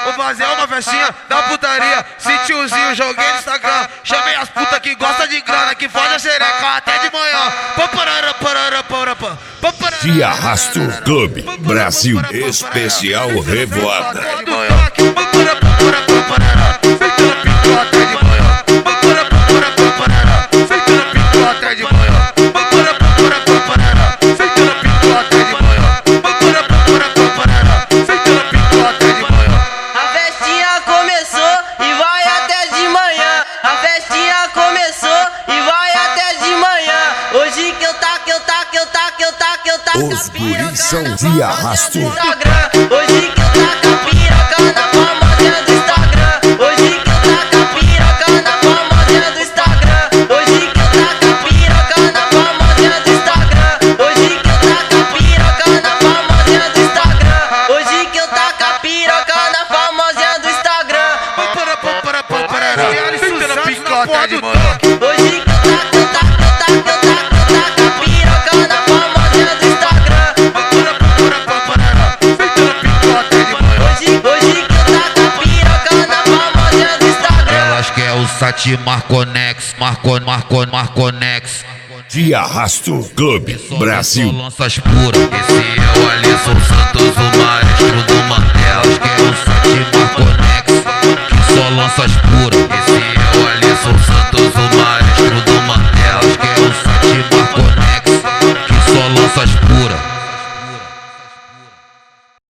Vou fazer uma festinha da putaria. Se tiozinho, joguei no Instagram. Chamei as putas que gostam de grana, que fode a xereca até de manhã. De Arrasto Clube Brasil Especial Revoada. Os guris são de Arrasto. Hoje que eu taco a piroca na famosinha do Instagram. Hoje que eu taco a piroca na famosinha do Instagram. Hoje que eu taco a piroca na famosinha do Instagram. Hoje que eu taco a piroca na famosinha do Instagram. Hoje que eu taco a piroca na famosinha do Instagram. Hoje que eu taco a piroca na famosinha do Instagram. Elas quer o Sati Marconex, Marconex. De Arrasto Clube Brasil. Lanças puras. Esse é o Alisson Santos, o maestro do Mandela. Elas quer o Sati Marconex, que só lanças puras.